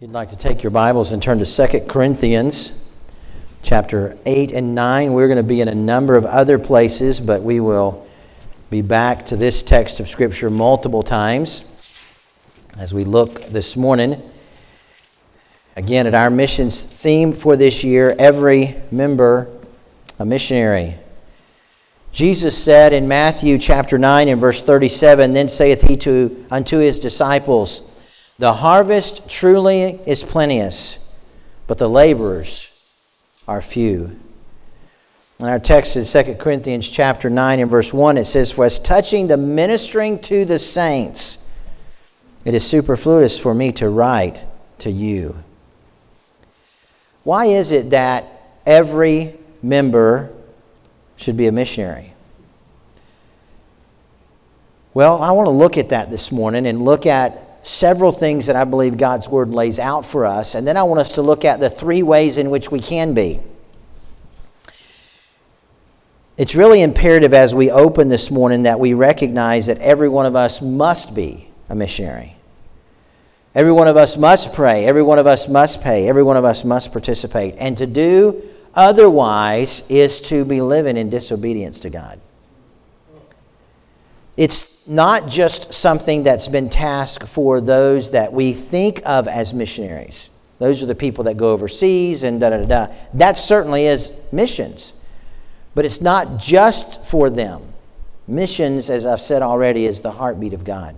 If you'd like to take your Bibles and turn to 2 Corinthians chapter 8 and 9. We're going to be in a number of other places, but we will be back to this text of Scripture multiple times as we look this morning. Again, at our missions theme for this year, every member a missionary. Jesus said in Matthew chapter 9 and verse 37, "Then saith he unto his disciples, The harvest truly is plenteous, but the laborers are few." In our text in 2 Corinthians chapter 9 and verse 1, it says, "For as touching the ministering to the saints, it is superfluous for me to write to you." Why is it that every member should be a missionary? Well, I want to look at that this morning and look at several things that I believe God's Word lays out for us. And then I want us to look at the three ways in which we can be. It's really imperative as we open this morning that we recognize that every one of us must be a missionary. Every one of us must pray. Every one of us must pay. Every one of us must participate. And to do otherwise is to be living in disobedience to God. It's not just something that's been tasked for those that we think of as missionaries. Those are the people that go overseas and da-da-da-da. That certainly is missions. But it's not just for them. Missions, as I've said already, is the heartbeat of God.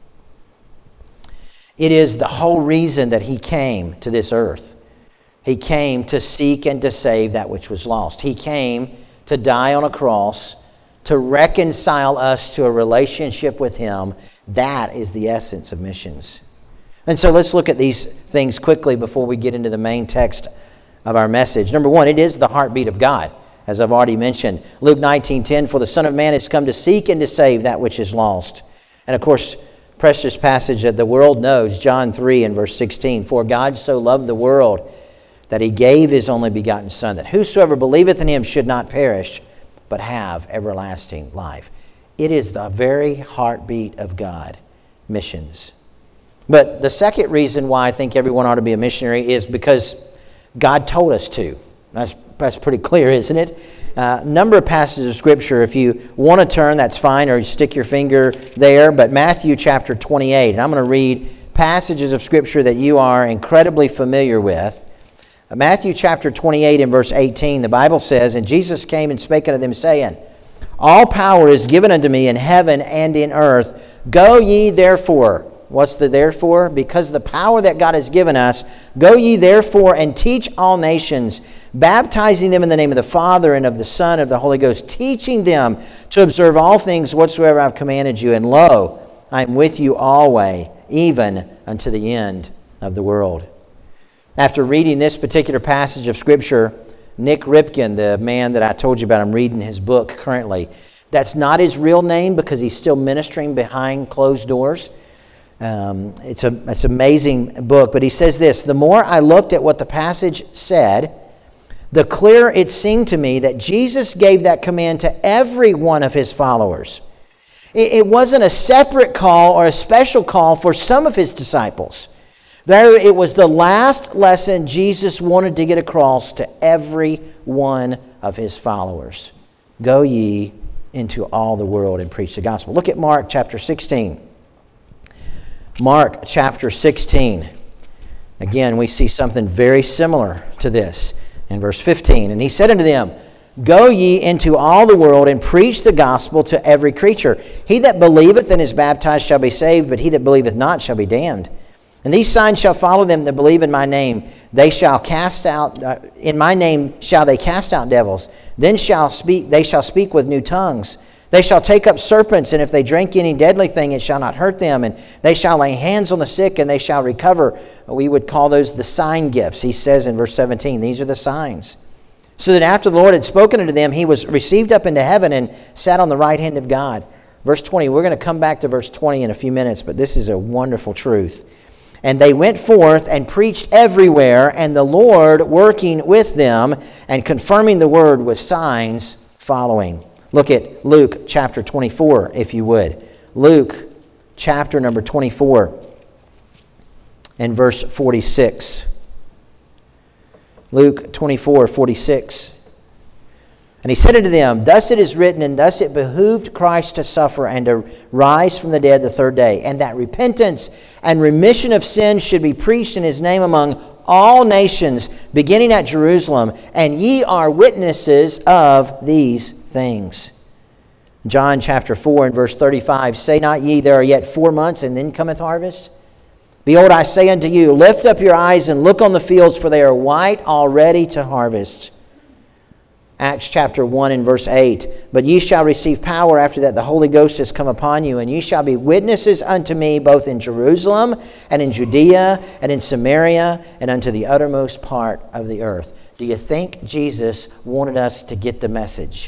It is the whole reason that He came to this earth. He came to seek and to save that which was lost. He came to die on a cross to reconcile us to a relationship with Him. That is the essence of missions. And so let's look at these things quickly before we get into the main text of our message. Number one, it is the heartbeat of God, as I've already mentioned. Luke 19:10, "For the Son of Man is come to seek and to save that which is lost." And of course, precious passage that the world knows, John 3 and verse 16, "For God so loved the world that He gave His only begotten Son, that whosoever believeth in Him should not perish, but have everlasting life." It is the very heartbeat of God, missions. But the second reason why I think everyone ought to be a missionary is because God told us to. That's pretty clear, isn't it? Number of passages of Scripture. If you want to turn, that's fine, or you stick your finger there. But Matthew chapter 28, and I'm going to read passages of Scripture that you are incredibly familiar with. Matthew chapter 28 and verse 18, the Bible says, "And Jesus came and spake unto them, saying, All power is given unto me in heaven and in earth. Go ye therefore." What's the therefore? Because the power that God has given us. "Go ye therefore and teach all nations, baptizing them in the name of the Father and of the Son and of the Holy Ghost, teaching them to observe all things whatsoever I have commanded you. And lo, I am with you always, even unto the end of the world." After reading this particular passage of Scripture, Nick Ripken, the man that I told you about, I'm reading his book currently. That's not his real name because he's still ministering behind closed doors. It's an amazing book, but he says this: "The more I looked at what the passage said, the clearer it seemed to me that Jesus gave that command to every one of His followers. It wasn't a separate call or a special call for some of His disciples. Rather, it was the last lesson Jesus wanted to get across to every one of His followers. Go ye into all the world and preach the gospel." Look at Mark chapter 16. Mark chapter 16. Again, we see something very similar to this in verse 15. "And He said unto them, Go ye into all the world and preach the gospel to every creature. He that believeth and is baptized shall be saved, but he that believeth not shall be damned. And these signs shall follow them that believe in my name. They shall cast out, in my name shall they cast out devils. Then they shall speak with new tongues. They shall take up serpents, and if they drink any deadly thing, it shall not hurt them. And they shall lay hands on the sick, and they shall recover." We would call those the sign gifts. He says in verse 17, these are the signs. "So that after the Lord had spoken unto them, He was received up into heaven and sat on the right hand of God." Verse 20, we're going to come back to verse 20 in a few minutes, but this is a wonderful truth. "And they went forth and preached everywhere, and the Lord working with them and confirming the word with signs following." Look at Luke chapter 24, if you would. Luke chapter number 24. and verse 46. Luke 24:46. And he said unto them, Thus it is written, and thus it behooved Christ to suffer and to rise from the dead the third day, and that repentance and remission of sins should be preached in his name among all nations, beginning at Jerusalem, and ye are witnesses of these things. John chapter 4 and verse 35, Say not ye, there are yet 4 months, and then cometh harvest? Behold, I say unto you, lift up your eyes and look on the fields, for they are white already to harvest. Acts chapter 1 and verse 8, But ye shall receive power after that the Holy Ghost has come upon you, and ye shall be witnesses unto me both in Jerusalem and in Judea and in Samaria and unto the uttermost part of the earth. Do you think Jesus wanted us to get the message?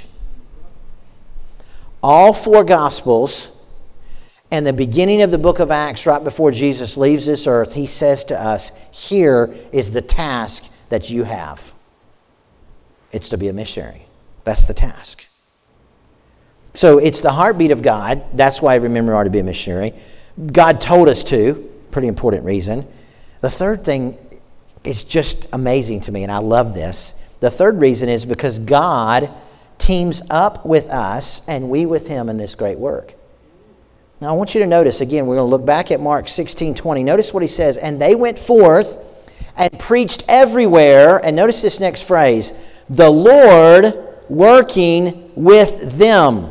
All 4 Gospels and the beginning of the book of Acts, right before Jesus leaves this earth, he says to us, here is the task that you have. It's to be a missionary. That's the task. So it's the heartbeat of God. That's why remember we are to be a missionary. God told us to. Pretty important reason. The third thing is just amazing to me, and I love this. The third reason is because God teams up with us and we with him in this great work. Now I want you to notice, again, we're going to look back at Mark 16:20. Notice what he says. And they went forth and preached everywhere. And notice this next phrase. The Lord working with them.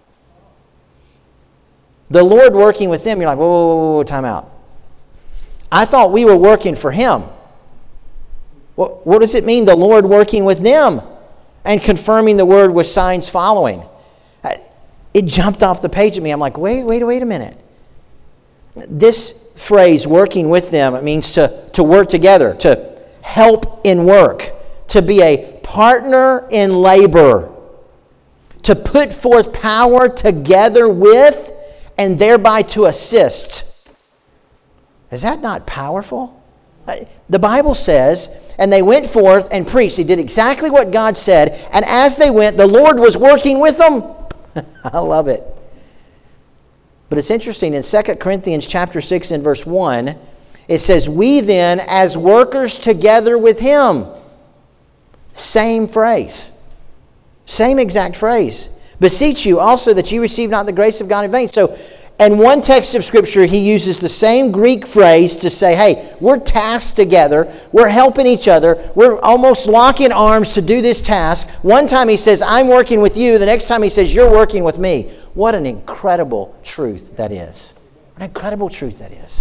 The Lord working with them. You're like, whoa, time out. I thought we were working for him. What does it mean, the Lord working with them? And confirming the word with signs following. It jumped off the page at me. I'm like, wait a minute. This phrase, working with them, it means to work together, to help in work, to be a partner in labor, to put forth power together with and thereby to assist. Is that not powerful? The Bible says, and they went forth and preached. They did exactly what God said, and as they went, the Lord was working with them. I love it. But it's interesting, in 2 Corinthians chapter 6 and verse 1, it says, We then, as workers together with him. Same phrase. Same exact phrase. Beseech you also that you receive not the grace of God in vain. So, in one text of Scripture, he uses the same Greek phrase to say, hey, we're tasked together. We're helping each other. We're almost locking arms to do this task. One time he says, I'm working with you. The next time he says, you're working with me. What an incredible truth that is. What an incredible truth that is.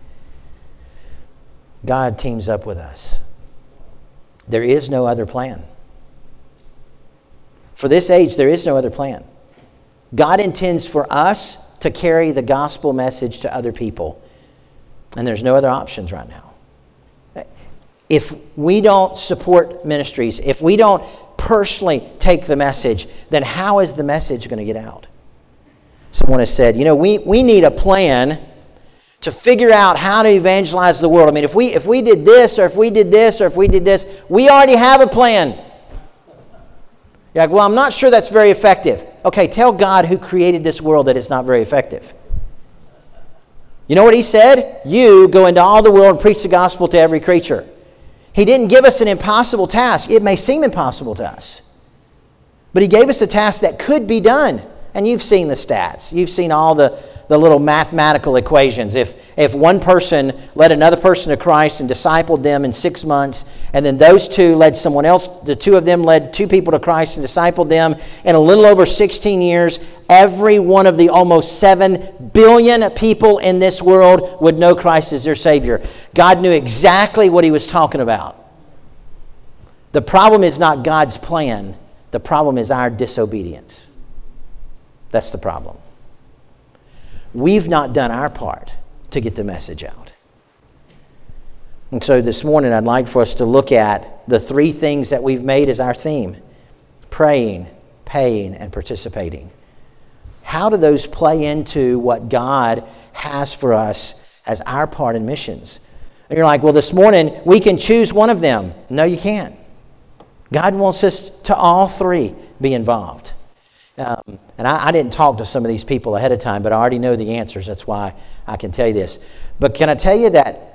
God teams up with us. There is no other plan. For this age, there is no other plan. God intends for us to carry the gospel message to other people. And there's no other options right now. If we don't support ministries, if we don't personally take the message, then how is the message going to get out? Someone has said, we need a plan to figure out how to evangelize the world. I mean, if we did this, or if we did this, or if we did this, we already have a plan. You're like, well, I'm not sure that's very effective. Okay, tell God who created this world that it's not very effective. You know what he said? You go into all the world and preach the gospel to every creature. He didn't give us an impossible task. It may seem impossible to us. But he gave us a task that could be done. And you've seen the stats. You've seen all the little mathematical equations. If one person led another person to Christ and discipled them in 6 months, and then those two led someone else, the two of them led 2 people to Christ and discipled them in a little over 16 years, every one of the almost 7 billion people in this world would know Christ as their Savior. God knew exactly what he was talking about. The problem is not God's plan. The problem is our disobedience. That's the problem. We've not done our part to get the message out. And so this morning I'd like for us to look at the 3 things that we've made as our theme: praying, paying, and participating. How do those play into what God has for us as our part in missions? And you're like, well, this morning we can choose one of them. No, you can't. God wants us to all 3 be involved. And I didn't talk to some of these people ahead of time, but I already know the answers. That's why I can tell you this. But can I tell you that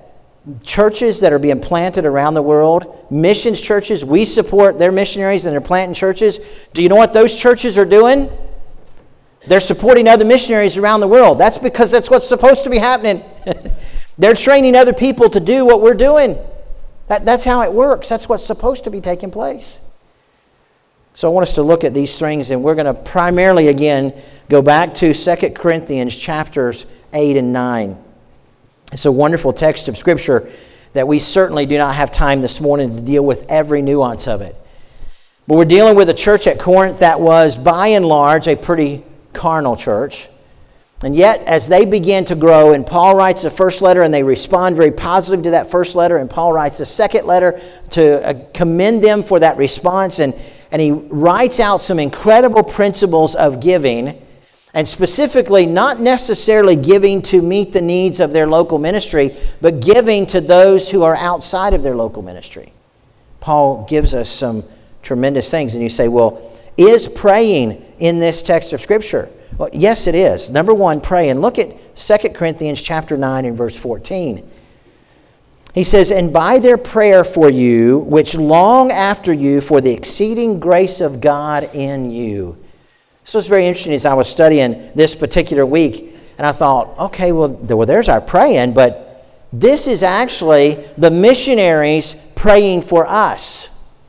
churches that are being planted around the world, missions churches, we support their missionaries and they're planting churches. Do you know what those churches are doing? They're supporting other missionaries around the world. That's because that's what's supposed to be happening. They're training other people to do what we're doing. That's how it works. That's what's supposed to be taking place. So I want us to look at these things, and we're going to primarily, again, go back to 2 Corinthians chapters 8 and 9. It's a wonderful text of Scripture that we certainly do not have time this morning to deal with every nuance of it. But we're dealing with a church at Corinth that was, by and large, a pretty carnal church. And yet, as they began to grow, and Paul writes the first letter, and they respond very positive to that first letter, and Paul writes a second letter to commend them for that response, and he writes out some incredible principles of giving, and specifically not necessarily giving to meet the needs of their local ministry, but giving to those who are outside of their local ministry. Paul gives us some tremendous things, and you say, well, is praying in this text of Scripture? Well, yes, it is. Number one, pray. And look at 2 Corinthians chapter 9 and verse 14. He says, and by their prayer for you, which long after you for the exceeding grace of God in you. So it's very interesting as I was studying this particular week, and I thought, okay, well there's our praying, but this is actually the missionaries praying for us.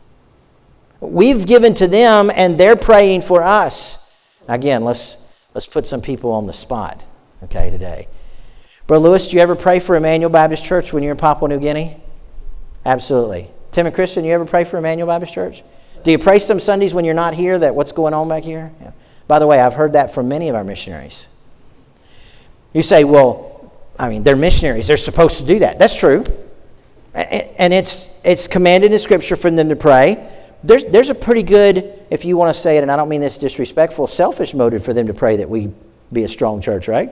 We've given to them, and they're praying for us. Again, let's put some people on the spot, okay, today. Brother Lewis, do you ever pray for Emmanuel Baptist Church when you're in Papua New Guinea? Absolutely. Tim and Kristen, you ever pray for Emmanuel Baptist Church? Do you pray some Sundays when you're not here that what's going on back here? Yeah. By the way, I've heard that from many of our missionaries. You say, well, they're missionaries. They're supposed to do that. That's true. And it's commanded in Scripture for them to pray. There's a pretty good, if you want to say it, and I don't mean this disrespectful, selfish motive for them to pray that we be a strong church, right?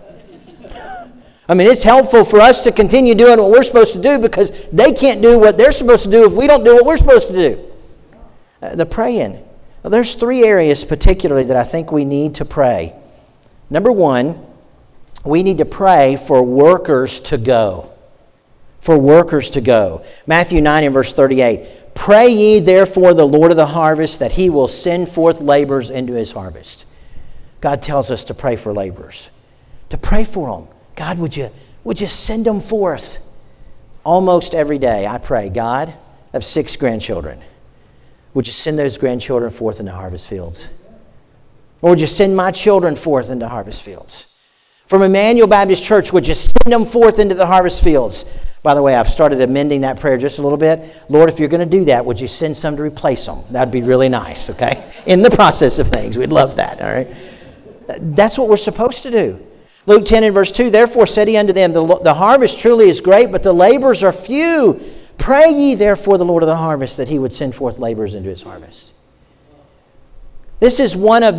It's helpful for us to continue doing what we're supposed to do because they can't do what they're supposed to do if we don't do what we're supposed to do. The praying. Well, there's three areas particularly that I think we need to pray. Number one, we need to pray for workers to go. For workers to go. Matthew 9 and verse 38. Pray ye therefore the Lord of the harvest that he will send forth laborers into his harvest. God tells us to pray for laborers. To pray for them. God, would you send them forth? Almost every day I pray, God, I have 6 grandchildren. Would you send those grandchildren forth into harvest fields? Or would you send my children forth into harvest fields? From Emmanuel Baptist Church, would you send them forth into the harvest fields? By the way, I've started amending that prayer just a little bit. Lord, if you're going to do that, would you send some to replace them? That'd be really nice, okay? In the process of things, we'd love that, all right? That's what we're supposed to do. Luke 10 and verse 2, therefore said he unto them, the harvest truly is great, but the laborers are few. Pray ye therefore the Lord of the harvest that he would send forth laborers into his harvest. This is one of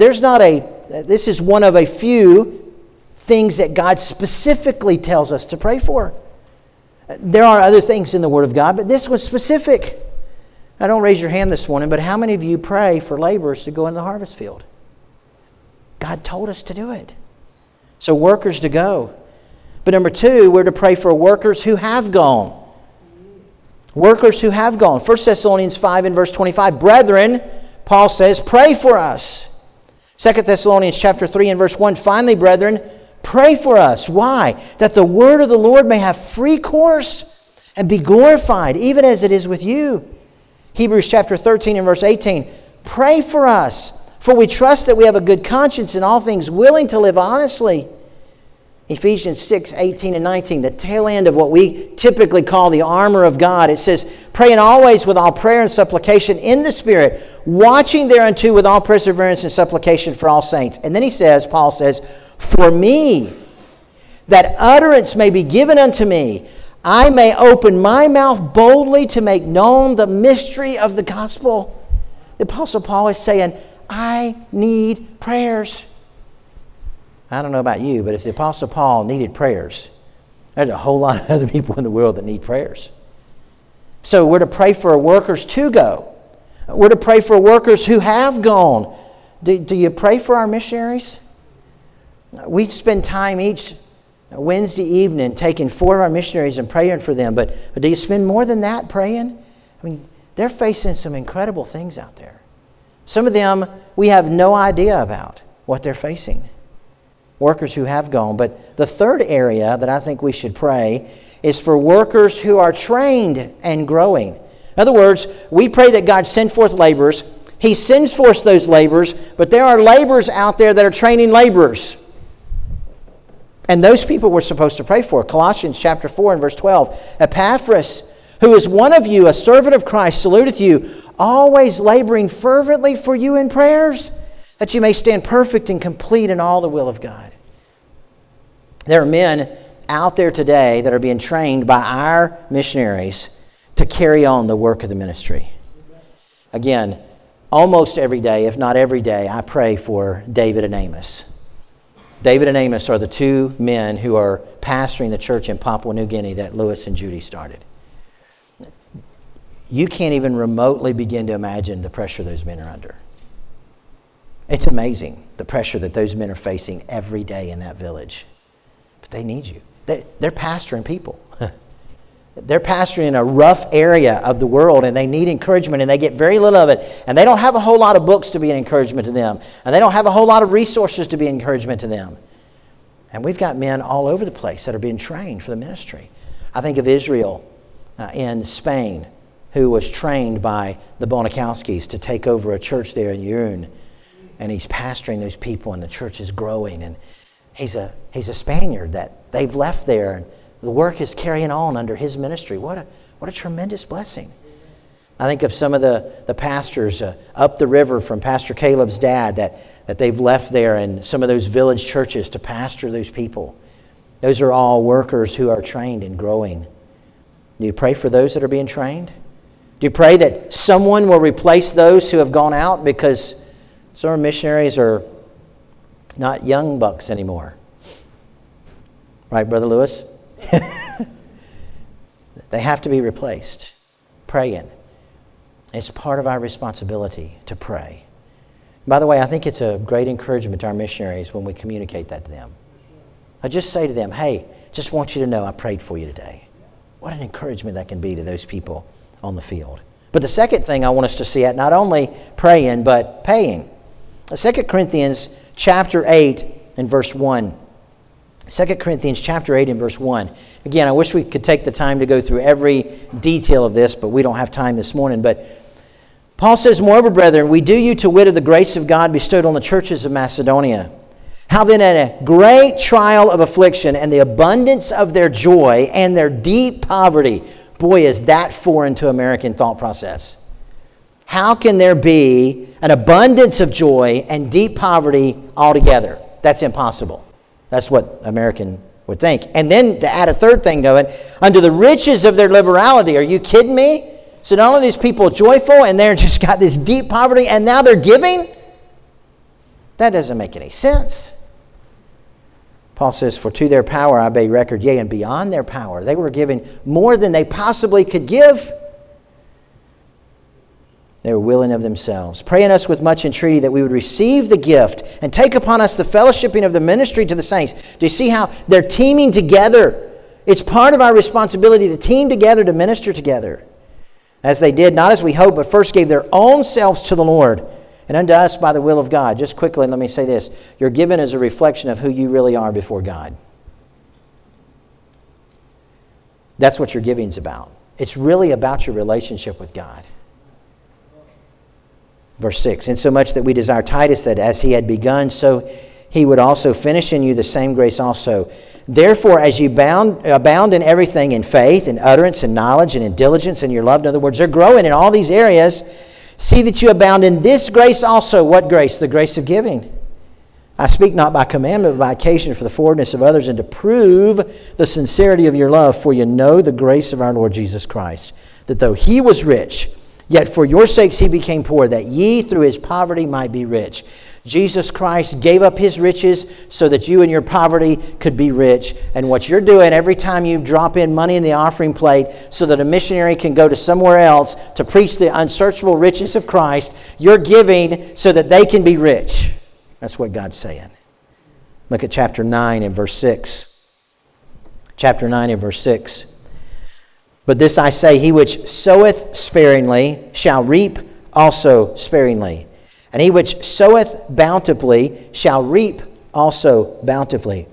a few things that God specifically tells us to pray for. There are other things in the Word of God, but this was specific. Now, don't raise your hand this morning, but how many of you pray for laborers to go in the harvest field? God told us to do it. So workers to go. But number 2, we're to pray for workers who have gone. Workers who have gone. 1 Thessalonians 5 and verse 25. Brethren, Paul says, pray for us. 2 Thessalonians chapter 3 and verse 1. Finally, brethren, pray for us. Why? That the word of the Lord may have free course and be glorified, even as it is with you. Hebrews chapter 13 and verse 18. Pray for us. For we trust that we have a good conscience in all things, willing to live honestly. Ephesians 6, 18 and 19, the tail end of what we typically call the armor of God. It says, praying always with all prayer and supplication in the Spirit, watching thereunto with all perseverance and supplication for all saints. And then Paul says, for me, that utterance may be given unto me, I may open my mouth boldly to make known the mystery of the gospel. The Apostle Paul is saying, I need prayers. I don't know about you, but if the Apostle Paul needed prayers, there's a whole lot of other people in the world that need prayers. So we're to pray for workers to go. We're to pray for workers who have gone. Do you pray for our missionaries? We spend time each Wednesday evening taking 4 of our missionaries and praying for them. But do you spend more than that praying? I mean, they're facing some incredible things out there. Some of them we have no idea about what they're facing. Workers who have gone. But the third area that I think we should pray is for workers who are trained and growing. In other words, we pray that God send forth laborers. He sends forth those laborers, but there are laborers out there that are training laborers. And those people we're supposed to pray for. Colossians chapter 4 and verse 12. Epaphras, who is one of you, a servant of Christ, saluteth you, always laboring fervently for you in prayers, that you may stand perfect and complete in all the will of God. There are men out there today that are being trained by our missionaries to carry on the work of the ministry. Again, almost every day, if not every day, I pray for David and Amos. David and Amos are the 2 men who are pastoring the church in Papua New Guinea that Lewis and Judy started. You can't even remotely begin to imagine the pressure those men are under. It's amazing, the pressure that those men are facing every day in that village. But they need you. They're pastoring people. They're pastoring in a rough area of the world, and they need encouragement, and they get very little of it. And they don't have a whole lot of books to be an encouragement to them. And they don't have a whole lot of resources to be an encouragement to them. And we've got men all over the place that are being trained for the ministry. I think of Israel in Spain, who was trained by the Bonikowskis to take over a church there in Yurun. And he's pastoring those people, and the church is growing. And he's a Spaniard that they've left there, and the work is carrying on under his ministry. What a tremendous blessing. I think of some of the pastors up the river from Pastor Caleb's dad that they've left there, and some of those village churches to pastor those people. Those are all workers who are trained and growing. Do you pray for those that are being trained? Do you pray that someone will replace those who have gone out? Because some of our missionaries are not young bucks anymore. Right, Brother Lewis? They have to be replaced. Praying. It's part of our responsibility to pray. By the way, I think it's a great encouragement to our missionaries when we communicate that to them. I just say to them, hey, just want you to know I prayed for you today. What an encouragement that can be to those people on the field. But the second thing I want us to see at not only praying, but paying. 2 Corinthians chapter 8 and verse 1. 2 Corinthians chapter 8 and verse 1. Again, I wish we could take the time to go through every detail of this, but we don't have time this morning. But Paul says, moreover, brethren, we do you to wit of the grace of God bestowed on the churches of Macedonia. How then at a great trial of affliction and the abundance of their joy and their deep poverty. Boy, is that foreign to American thought process. How can there be an abundance of joy and deep poverty altogether? That's impossible. That's what American would think. And then to add a third thing to it, under the riches of their liberality. Are you kidding me? So not only are these people joyful and they're just got this deep poverty and now they're giving? That doesn't make any sense. Paul says, for to their power I bear record, yea, and beyond their power. They were giving more than they possibly could give. They were willing of themselves, praying us with much entreaty that we would receive the gift and take upon us the fellowshipping of the ministry to the saints. Do you see how they're teaming together? It's part of our responsibility to team together, to minister together. As they did, not as we hoped, but first gave their own selves to the Lord and unto us by the will of God. Just quickly, let me say this. You're given as a reflection of who you really are before God. That's what your giving's about. It's really about your relationship with God. Verse 6, insomuch that we desire Titus that as he had begun, so he would also finish in you the same grace also. Therefore, as you abound in everything, in faith, in utterance, in knowledge, and in diligence, and your love, in other words, they're growing in all these areas, see that you abound in this grace also. What grace? The grace of giving. I speak not by commandment, but by occasion for the forwardness of others, and to prove the sincerity of your love, for you know the grace of our Lord Jesus Christ, that though he was rich, yet for your sakes he became poor, that ye through his poverty might be rich. Jesus Christ gave up his riches so that you in your poverty could be rich. And what you're doing every time you drop in money in the offering plate so that a missionary can go to somewhere else to preach the unsearchable riches of Christ, you're giving so that they can be rich. That's what God's saying. Look at chapter 9 and verse 6. chapter 9 and verse 6. But this I say, he which soweth sparingly shall reap also sparingly. And he which soweth bountifully shall reap also bountifully.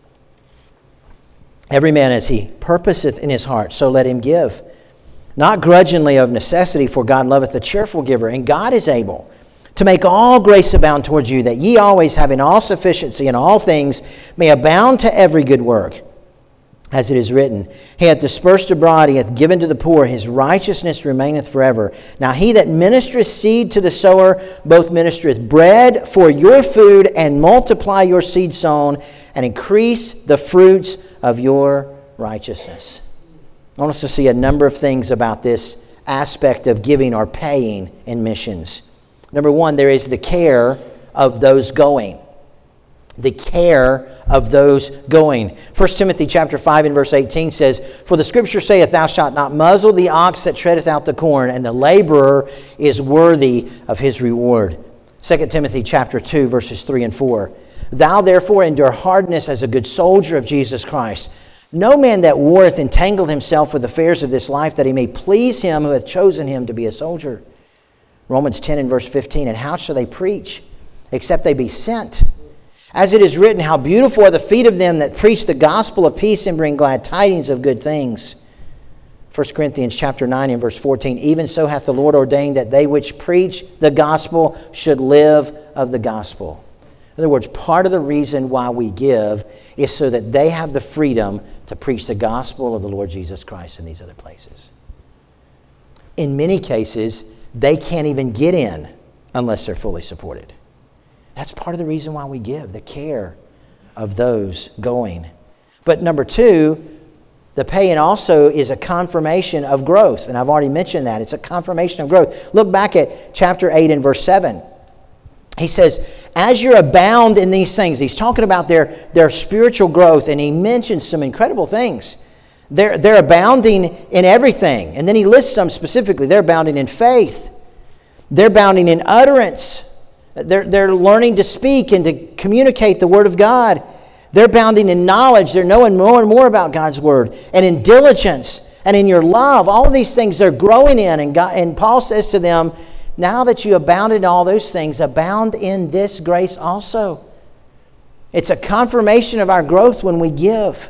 Every man as he purposeth in his heart, so let him give. Not grudgingly of necessity, for God loveth a cheerful giver. And God is able to make all grace abound towards you, that ye always, having all sufficiency in all things, may abound to every good work. As it is written, he hath dispersed abroad, he hath given to the poor, his righteousness remaineth forever. Now he that ministereth seed to the sower, both ministereth bread for your food, and multiply your seed sown, and increase the fruits of your righteousness. I want us to see a number of things about this aspect of giving or paying in missions. Number one, there is the care of those going. The care of those going. 1 Timothy chapter 5 and verse 18 says, For the Scripture saith, Thou shalt not muzzle the ox that treadeth out the corn, and the laborer is worthy of his reward. 2 Timothy chapter 2 verses 3 and 4. Thou therefore endure hardness as a good soldier of Jesus Christ. No man that warreth entangle himself with affairs of this life, that he may please him who hath chosen him to be a soldier. Romans 10 and verse 15. And how shall they preach, except they be sent? As it is written, how beautiful are the feet of them that preach the gospel of peace and bring glad tidings of good things. 1 Corinthians chapter 9 and verse 14. Even so hath the Lord ordained that they which preach the gospel should live of the gospel. In other words, part of the reason why we give is so that they have the freedom to preach the gospel of the Lord Jesus Christ in these other places. In many cases, they can't even get in unless they're fully supported. That's part of the reason why we give, the care of those going. But number two, the paying also is a confirmation of growth. And I've already mentioned that. It's a confirmation of growth. Look back at chapter 8 and verse 7. He says, as you abound in these things, he's talking about their spiritual growth, and he mentions some incredible things. They're abounding in everything. And then he lists some specifically. They're abounding in faith. They're abounding in utterance. They're learning to speak and to communicate the Word of God. They're abounding in knowledge. They're knowing more and more about God's Word. And in diligence and in your love. All of these things they're growing in. And Paul says to them, now that you abound in all those things, abound in this grace also. It's a confirmation of our growth when we give.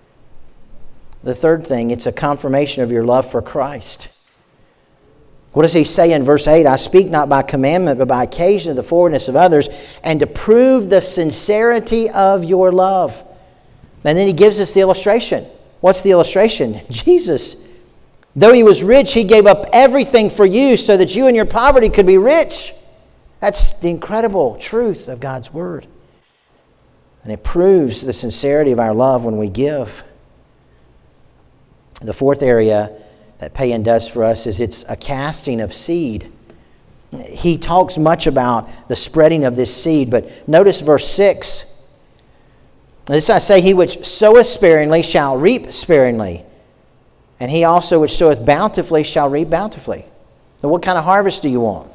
The third thing, it's a confirmation of your love for Christ. What does he say in verse 8? I speak not by commandment, but by occasion of the forwardness of others, and to prove the sincerity of your love. And then he gives us the illustration. What's the illustration? Jesus. Though he was rich, he gave up everything for you so that you in your poverty could be rich. That's the incredible truth of God's Word. And it proves the sincerity of our love when we give. The fourth area that paying does for us is it's a casting of seed. He talks much about the spreading of this seed, but notice verse 6. This I say, he which soweth sparingly shall reap sparingly, and he also which soweth bountifully shall reap bountifully. Now, what kind of harvest do you want?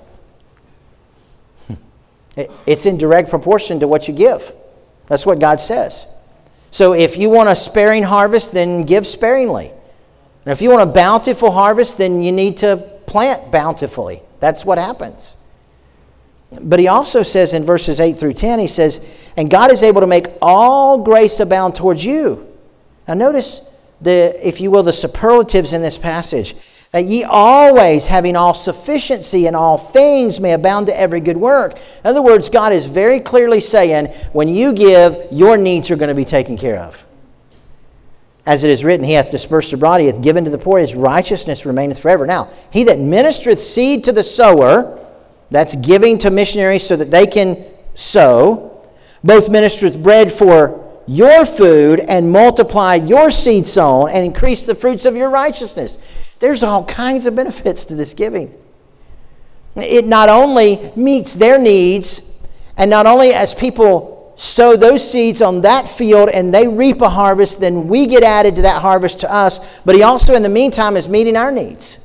It's in direct proportion to what you give. That's what God says. So if you want a sparing harvest, then give sparingly. And if you want a bountiful harvest, then you need to plant bountifully. That's what happens. But he also says in verses 8 through 10, he says, and God is able to make all grace abound towards you. Now notice if you will, the superlatives in this passage. That ye always, having all sufficiency in all things, may abound to every good work. In other words, God is very clearly saying, when you give, your needs are going to be taken care of. As it is written, he hath dispersed abroad, he hath given to the poor, his righteousness remaineth forever. Now, he that ministereth seed to the sower, that's giving to missionaries so that they can sow, both ministereth bread for your food, and multiply your seed sown, and increase the fruits of your righteousness. There's all kinds of benefits to this giving. It not only meets their needs, and not only as people sow those seeds on that field and they reap a harvest, then we get added to that harvest to us, but he also in the meantime is meeting our needs.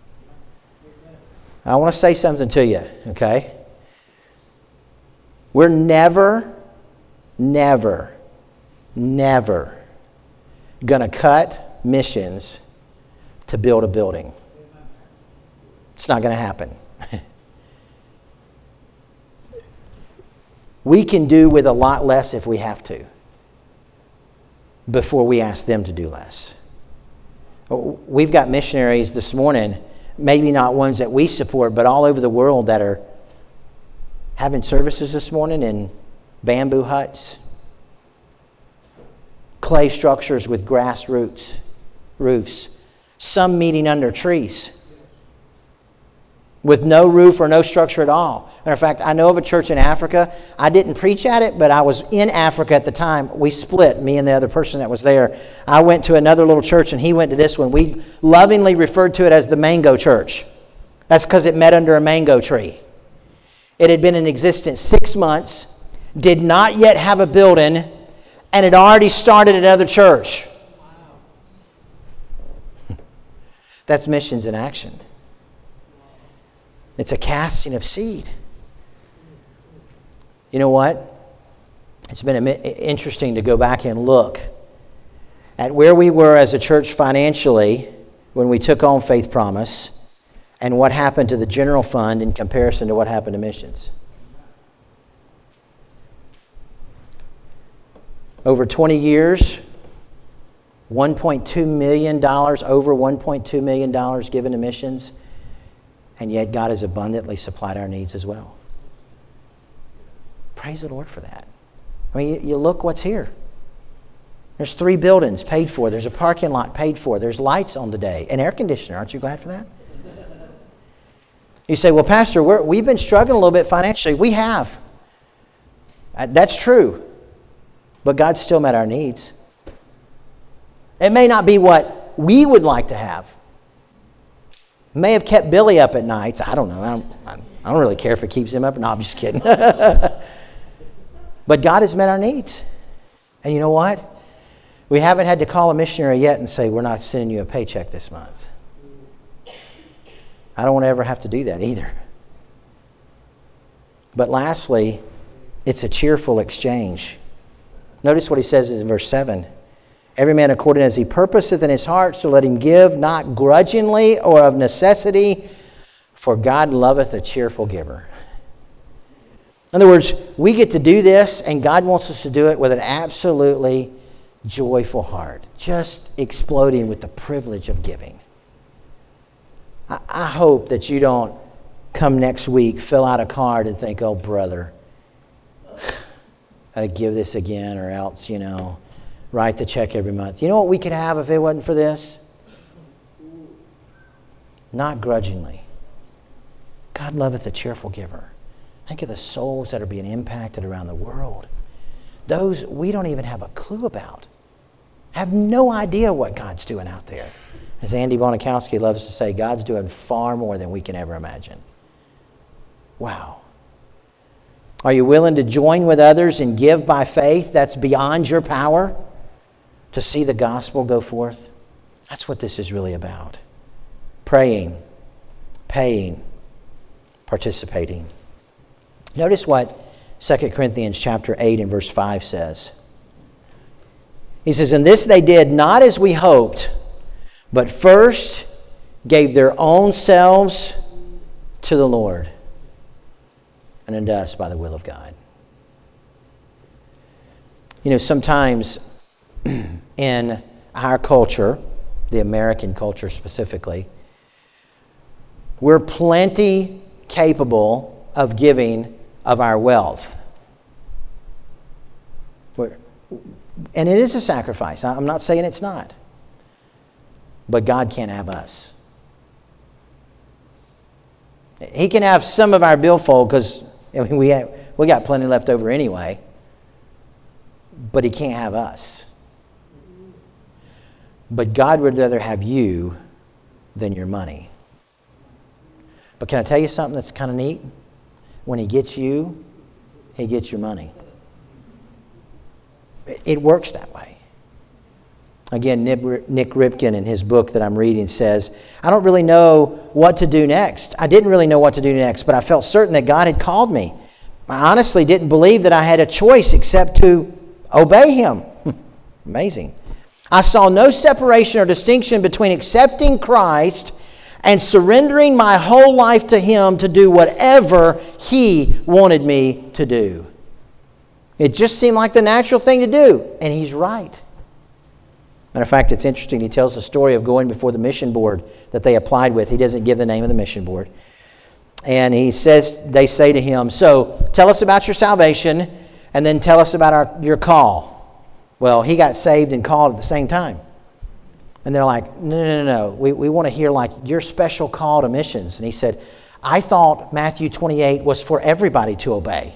I want to say something to you, okay? We're never going to cut missions to build a building. It's not going to happen. We can do with a lot less if we have to, before we ask them to do less. We've got missionaries this morning, maybe not ones that we support, but all over the world that are having services this morning in bamboo huts, clay structures with grass roofs, some meeting under trees with no roof or no structure at all. Matter of fact, I know of a church in Africa. I didn't preach at it, but I was in Africa at the time. We split, me and the other person that was there. I went to another little church, and he went to this one. We lovingly referred to it as the Mango Church. That's because it met under a mango tree. It had been in existence 6 months, did not yet have a building, and had already started another church. That's missions in action. It's a casting of seed. You know what? It's been interesting to go back and look at where we were as a church financially when we took on Faith Promise and what happened to the general fund in comparison to what happened to missions. Over 20 years, $1.2 million, over $1.2 million given to missions. And yet God has abundantly supplied our needs as well. Praise the Lord for that. I mean, you look what's here. There's 3 buildings paid for. There's a parking lot paid for. There's lights on the day. An air conditioner. Aren't you glad for that? You say, well, Pastor, we've been struggling a little bit financially. We have. That's true. But God still met our needs. It may not be what we would like to have. May have kept Billy up at nights. I don't know. I don't really care if it keeps him up. No, I'm just kidding. But God has met our needs. And you know what? We haven't had to call a missionary yet and say, we're not sending you a paycheck this month. I don't want to ever have to do that either. But lastly, it's a cheerful exchange. Notice what he says in verse 7. Every man according as he purposeth in his heart, so let him give, not grudgingly or of necessity, for God loveth a cheerful giver. In other words, we get to do this, and God wants us to do it with an absolutely joyful heart, just exploding with the privilege of giving. I hope that you don't come next week, fill out a card, and think, oh, brother, I'd give this again, or else, write the check every month. You know what we could have if it wasn't for this? Not grudgingly. God loveth a cheerful giver. Think of the souls that are being impacted around the world. Those we don't even have a clue about. Have no idea what God's doing out there. As Andy Bonikowski loves to say, God's doing far more than we can ever imagine. Wow. Are you willing to join with others and give by faith that's beyond your power to see the gospel go forth? That's what this is really about. Praying, paying, participating. Notice what 2 Corinthians chapter 8 and verse 5 says. He says, and this they did not as we hoped, but first gave their own selves to the Lord, and unto us by the will of God. Sometimes in our culture, the American culture specifically, we're plenty capable of giving of our wealth. And it is a sacrifice. I'm not saying it's not. But God can't have us. He can have some of our billfold because we got plenty left over anyway. But He can't have us. But God would rather have you than your money. But can I tell you something that's kind of neat? When He gets you, He gets your money. It works that way. Again, Nick Ripken in his book that I'm reading says, I don't really know what to do next. I didn't really know what to do next, but I felt certain that God had called me. I honestly didn't believe that I had a choice except to obey Him. Amazing. I saw no separation or distinction between accepting Christ and surrendering my whole life to Him to do whatever He wanted me to do. It just seemed like the natural thing to do, and He's right. Matter of fact, it's interesting. He tells the story of going before the mission board that they applied with. He doesn't give the name of the mission board. And they say to him, so tell us about your salvation and then tell us about your call. Well, he got saved and called at the same time. And they're like, no. We want to hear like your special call to missions. And he said, I thought Matthew 28 was for everybody to obey.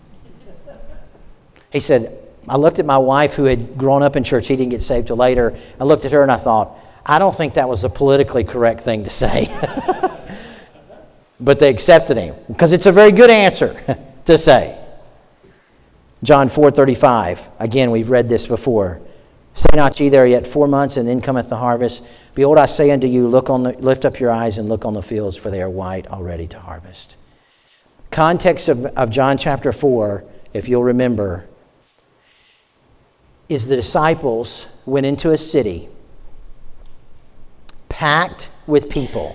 He said, I looked at my wife who had grown up in church. He didn't get saved till later. I looked at her and I thought, I don't think that was the politically correct thing to say. But they accepted him because it's a very good answer to say. John 4:35. Again, we've read this before. Say not ye, there are yet 4 months, and then cometh the harvest. Behold, I say unto you, lift up your eyes and look on the fields, for they are white already to harvest. Context of John chapter 4, if you'll remember, is the disciples went into a city packed with people,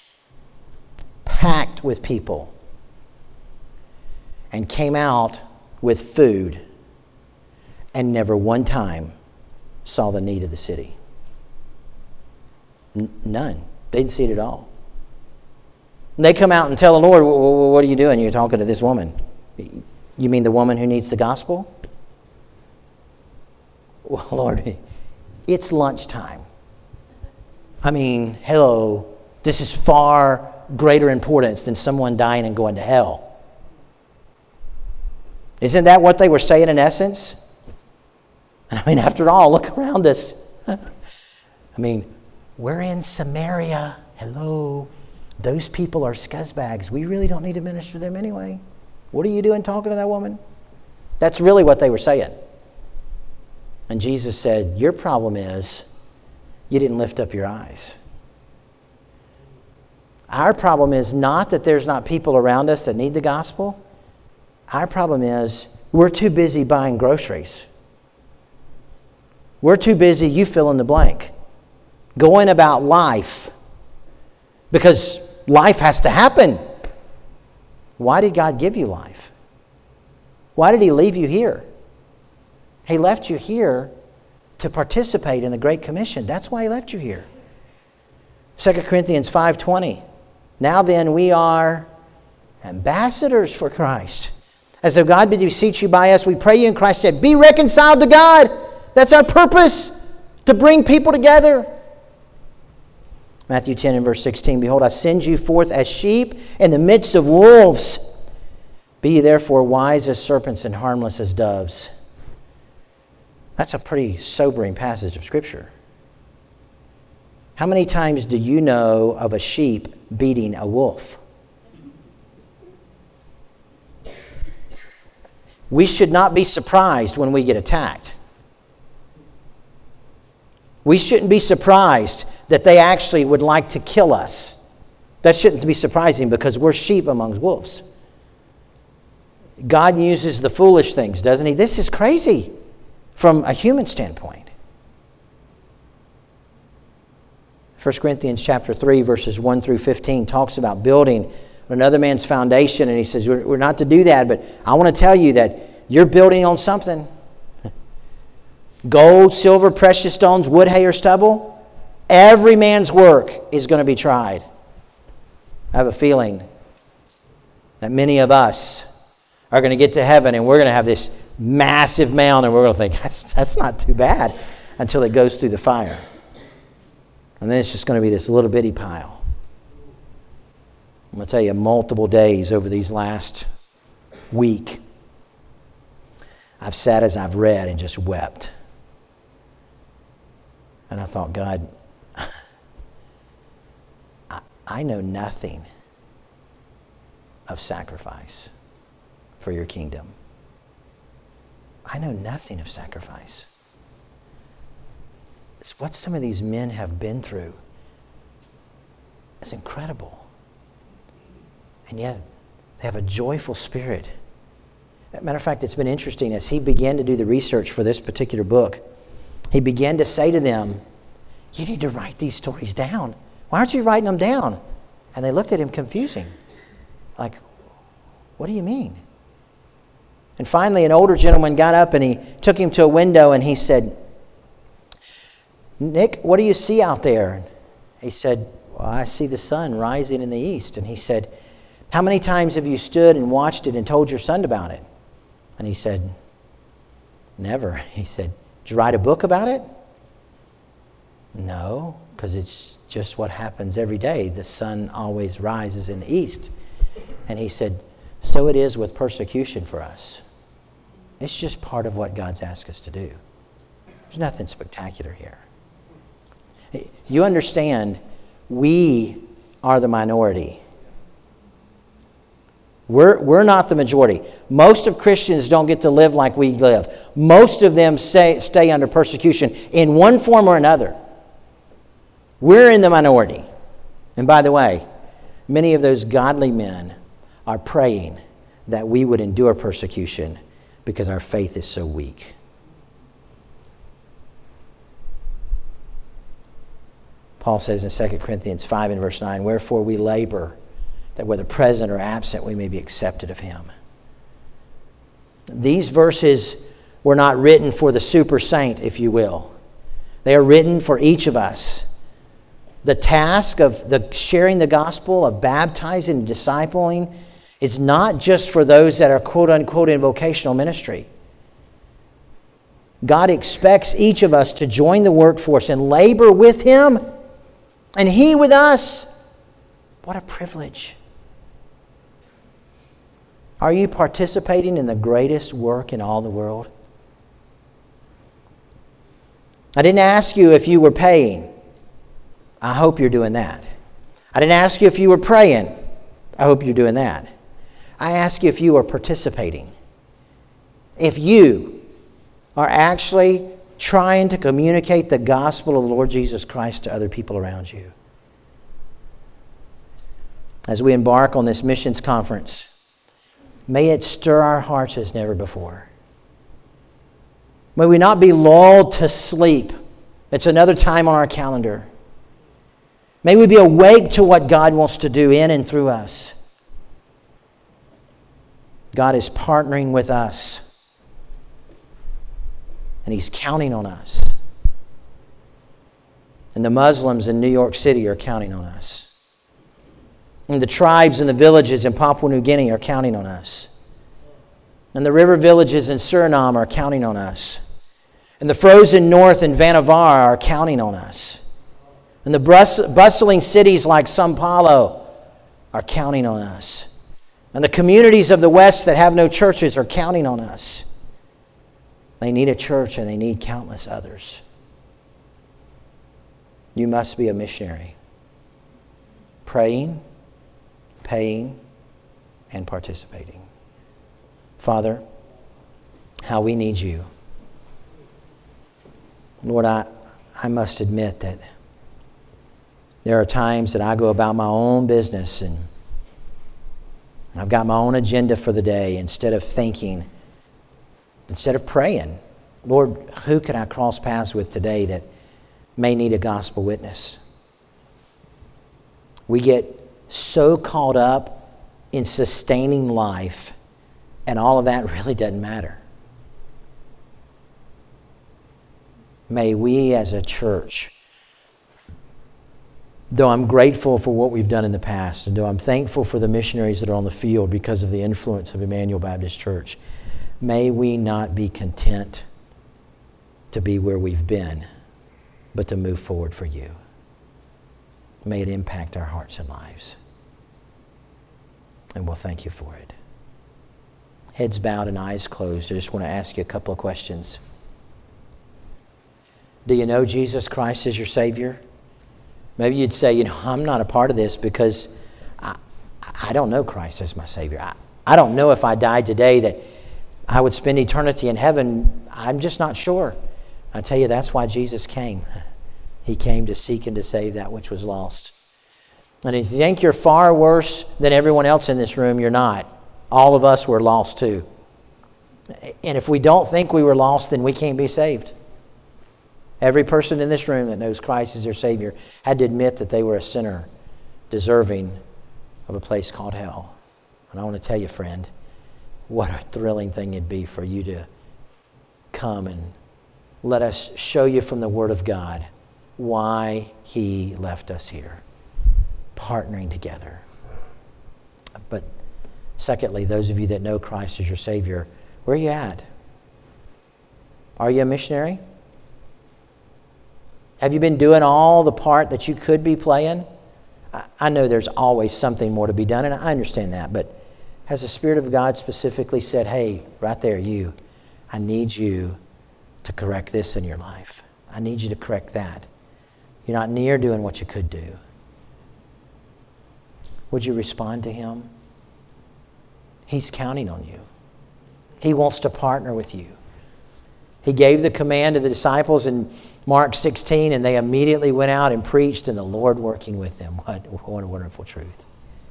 and came out with food and never one time saw the need of the city. None. They didn't see it at all. And they come out and tell the Lord, what are you doing? You're talking to this woman. You mean the woman who needs the gospel? Well, Lord, it's lunchtime. I mean, hello, this is far greater importance than someone dying and going to hell. Isn't that what they were saying in essence? I mean, after all, look around us. I mean, we're in Samaria. Hello, those people are scuzzbags. We really don't need to minister to them anyway. What are you doing talking to that woman? That's really what they were saying. And Jesus said, your problem is you didn't lift up your eyes. Our problem is not that there's not people around us that need the gospel. Our problem is we're too busy buying groceries. We're too busy, you fill in the blank, going about life because life has to happen. Why did God give you life? Why did He leave you here? He left you here to participate in the Great Commission. That's why He left you here. 2 Corinthians 5:20. Now then, we are ambassadors for Christ. As though God did beseech you by us, we pray you in Christ said, be reconciled to God. That's our purpose, to bring people together. Matthew 10 and verse 16. Behold, I send you forth as sheep in the midst of wolves. Be ye therefore wise as serpents and harmless as doves. That's a pretty sobering passage of Scripture. How many times do you know of a sheep beating a wolf? We should not be surprised when we get attacked. We shouldn't be surprised that they actually would like to kill us. That shouldn't be surprising because we're sheep among wolves. God uses the foolish things, doesn't He? This is crazy from a human standpoint. 1 Corinthians chapter 3, verses 1 through 15 talks about building another man's foundation, and he says, we're not to do that, but I want to tell you that you're building on something. Gold, silver, precious stones, wood, hay, or stubble. Every man's work is going to be tried. I have a feeling that many of us are going to get to heaven and we're going to have this massive mound and we're going to think, that's not too bad until it goes through the fire. And then it's just going to be this little bitty pile. I'm going to tell you, multiple days over these last week, I've sat as I've read and just wept. And I thought, God, I know nothing of sacrifice for your kingdom. I know nothing of sacrifice. It's what some of these men have been through. It's incredible. And yet, they have a joyful spirit. As a matter of fact, it's been interesting as he began to do the research for this particular book. he began to say to them, you need to write these stories down. Why aren't you writing them down? And they looked at him confusing. Like, what do you mean? And finally, an older gentleman got up and he took him to a window and he said, Nick, what do you see out there? He said, well, I see the sun rising in the east. And he said, how many times have you stood and watched it and told your son about it? And he said, never. He said, did you write a book about it? No, because it's just what happens every day. The sun always rises in the east. And he said, so it is with persecution for us. It's just part of what God's asked us to do. There's nothing spectacular here. You understand, we are the minority. We're not the majority. Most of Christians don't get to live like we live. Most of them stay under persecution in one form or another. We're in the minority. And by the way, many of those godly men are praying that we would endure persecution because our faith is so weak. Paul says in 2 Corinthians 5 and verse 9, wherefore we labor, that whether present or absent, we may be accepted of him. These verses were not written for the super saint, if you will. They are written for each of us. The task of sharing the gospel, of baptizing and discipling, is not just for those that are quote-unquote in vocational ministry. God expects each of us to join the workforce and labor with him and he with us. What a privilege. Are you participating in the greatest work in all the world? I didn't ask you if you were paying. I hope you're doing that. I didn't ask you if you were praying. I hope you're doing that. I ask you if you are participating. If you are actually trying to communicate the gospel of the Lord Jesus Christ to other people around you. As we embark on this missions conference, may it stir our hearts as never before. May we not be lulled to sleep. It's another time on our calendar. May we be awake to what God wants to do in and through us. God is partnering with us. And he's counting on us. And the Muslims in New York City are counting on us. And the tribes and the villages in Papua New Guinea are counting on us. And the river villages in Suriname are counting on us. And the frozen north in Vannevar are counting on us. And the bustling cities like São Paulo are counting on us. And the communities of the West that have no churches are counting on us. They need a church and they need countless others. You must be a missionary. Praying, paying, and participating. Father, how we need you. Lord, I must admit that there are times that I go about my own business and I've got my own agenda for the day instead of thinking, instead of praying. Lord, who can I cross paths with today that may need a gospel witness? We get so caught up in sustaining life, and all of that really doesn't matter. May we as a church, though I'm grateful for what we've done in the past, and though I'm thankful for the missionaries that are on the field because of the influence of Emmanuel Baptist Church, may we not be content to be where we've been, but to move forward for you. May it impact our hearts and lives. And we'll thank you for it. Heads bowed and eyes closed. I just want to ask you a couple of questions. Do you know Jesus Christ as your Savior? Maybe you'd say, I'm not a part of this because I don't know Christ as my Savior. I don't know if I died today that I would spend eternity in heaven. I'm just not sure. I tell you, that's why Jesus came. He came to seek and to save that which was lost. And if you think you're far worse than everyone else in this room, you're not. All of us were lost too. And if we don't think we were lost, then we can't be saved. Every person in this room that knows Christ as their Savior had to admit that they were a sinner deserving of a place called hell. And I want to tell you, friend, what a thrilling thing it'd be for you to come and let us show you from the Word of God why He left us here, partnering together. But secondly, those of you that know Christ as your Savior, where are you at? Are you a missionary? Have you been doing all the part that you could be playing? I know there's always something more to be done, and I understand that, but has the Spirit of God specifically said, hey, right there, you, I need you to correct this in your life. I need you to correct that. You're not near doing what you could do. Would you respond to Him? He's counting on you. He wants to partner with you. He gave the command to the disciples in Mark 16, and they immediately went out and preached, and the Lord working with them. What a wonderful truth.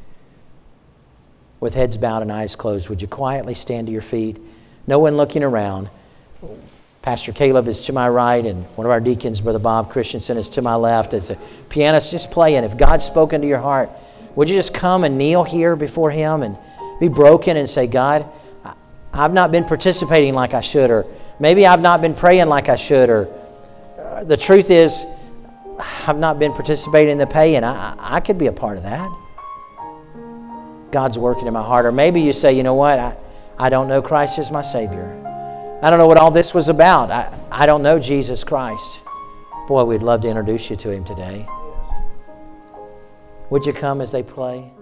With heads bowed and eyes closed, would you quietly stand to your feet? No one looking around. Pastor Caleb is to my right, and one of our deacons, Brother Bob Christensen, is to my left as a pianist just playing. If God's spoken to your heart, would you just come and kneel here before Him and be broken and say, God, I've not been participating like I should, or maybe I've not been praying like I should, or the truth is I've not been participating in the paying. I could be a part of that. God's working in my heart. Or maybe you say, you know what, I don't know Christ as my Savior. I don't know what all this was about. I don't know Jesus Christ. Boy, we'd love to introduce you to Him today. Would you come as they play?